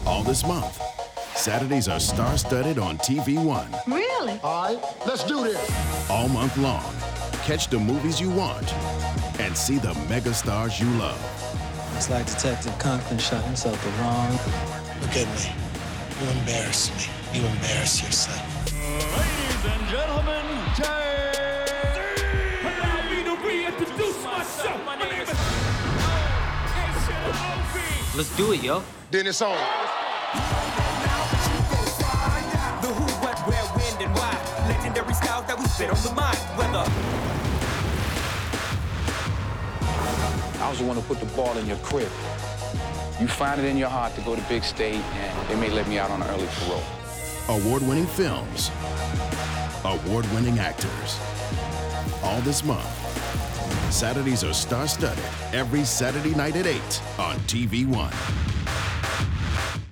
All this month, Saturdays are star-studded on TV One. Really? All right, let's do this. All month long, catch the movies you want and see the mega stars you love. It's like Detective Conklin shot himself the wrong. Look at me. You embarrass me. You embarrass yourself. Ladies and gentlemen, allow me to reintroduce myself. My name is Let's do it, yo. Then it's on. The who, what, where, when, and why. Legendary styles that we spit on the mic. Whether I was the one who put the ball in your crib. You find it in your heart to go to big state, and they may let me out on an early parole. Award-winning films, award-winning actors. All this month, Saturdays are star-studded every Saturday night at 8 on TV One.